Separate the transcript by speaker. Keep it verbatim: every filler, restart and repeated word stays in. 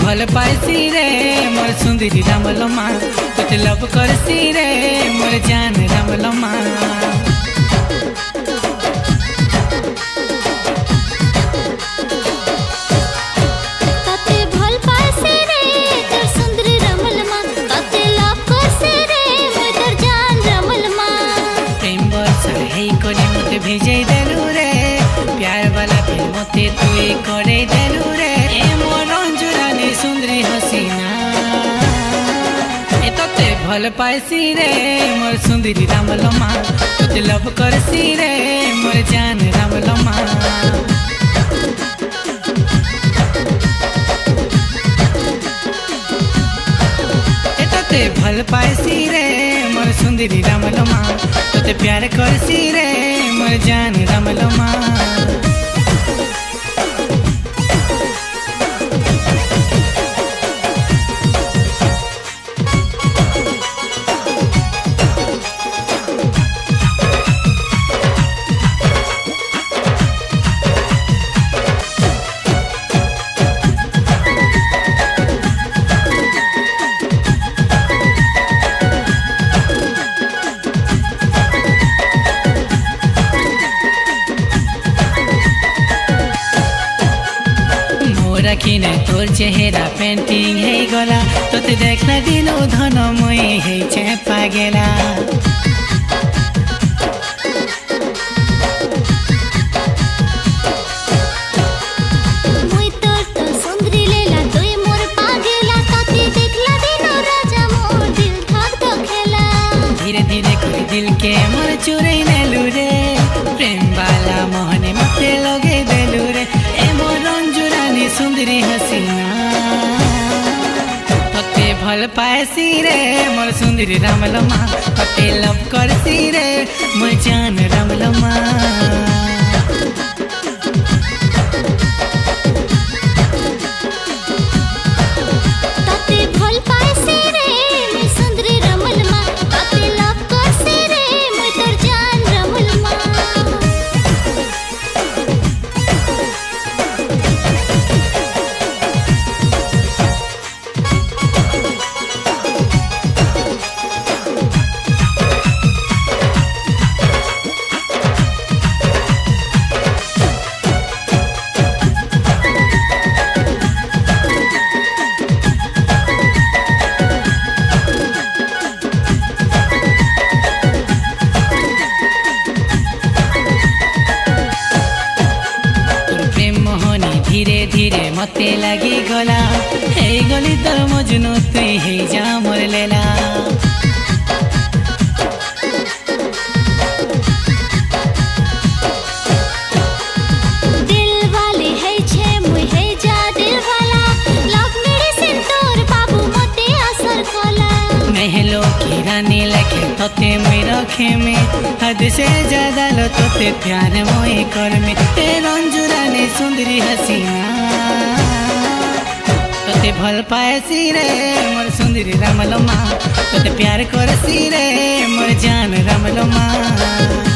Speaker 1: भल पाइसी रे मोर सुंदरी रामलमा तोते लव करसी रे मोर जान रामलमा। भेजे देलू रे प्यार वाला फिर मते तुई करे देलू रे ए मोर रंजुरानी सुंदरी हसीना ए तोते भल पाइसी रे मोर सुंदरी रामलमा तोते लव करसी रे मोर जान रामलमा। ए तोते भल पाइसी रे मोर सुंदरी रामलमा तोते प्यार करसी रे मोर जान रामलमा। रखिने तोर चेहरा पेंटिंग है गला तोते देखना दिलो धन मुई है चेपा गेला। मुई तोर तो सुंदरी लेला तोय मोर पागेला ताती देखला दिनो राजा मोर दिल धक धक खेला। धीरे धीरे कोई दिल के मोर चुरे नेलू रे प्रेम वाला मोहने मते लगे देलू रे ए मोर रंजुरानी सुंदरी हसीना तोते भल पाइसी रे मोर सुंदरी रामलमा तोते लव करसी रे मोर जान रामलमा। तोते भल पाइसी रे मोर सुंदरी रामलमा तोते लव करसी रे मोर तोर जान रामलमा। धीरे धीरे मते लगी गला हे गली तर मजनू तुई हे जा मोर लेला। दिल वाले है छे मुई है जा दिल वाला लव मेडिसिन तोर बाबू मते असर कला। महलो की रानी लखे तोते मुई रखे में हद से ज्यादा लो तोते प्यार मोई कर में ए रंजुरानी सुंदरी हसीना तोते भल पाइसी रे मोर सुंदरी रामलमा तोते प्यार करसी रे मोर जान रामलमा।